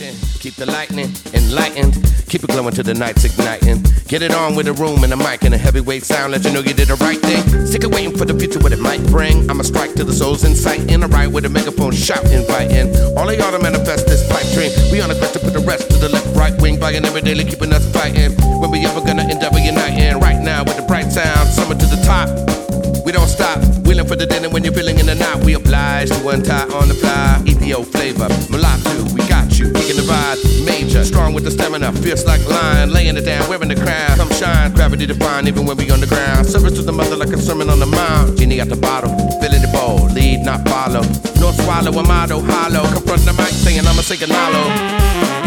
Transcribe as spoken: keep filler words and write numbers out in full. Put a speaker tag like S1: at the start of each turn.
S1: passion, keep the lightning enlightened. Keep it glowing till the night's igniting. Get it on with a room and a mic and a heavyweight sound. Let you know you did the right thing. Sick of waiting for the future, what it might bring. I'ma strike till the soul's in sight. In a ride with a megaphone, shout, inviting all of y'all to manifest this pipe dream. We on a quest to put the rest to the left, right wing, buying every daily, keeping us fighting. When we ever gonna endeavor uniting? Right now with the bright sound, summer to the top. We don't stop, wheeling for the dinner when you're feeling in the night. We oblige to untie on the fly. E P O flavor, Mulatu, we got you, kicking the vibe. Major, strong with the stamina, fierce like lion, laying it down, wearing the crown. Come shine, gravity divine, even when we on the ground. Service to the mother like a sermon on the mount. Genie at the bottle, filling the bowl, lead not follow. No swallow, a motto, hollow. Confront the mic, saying I'ma sing a hollow.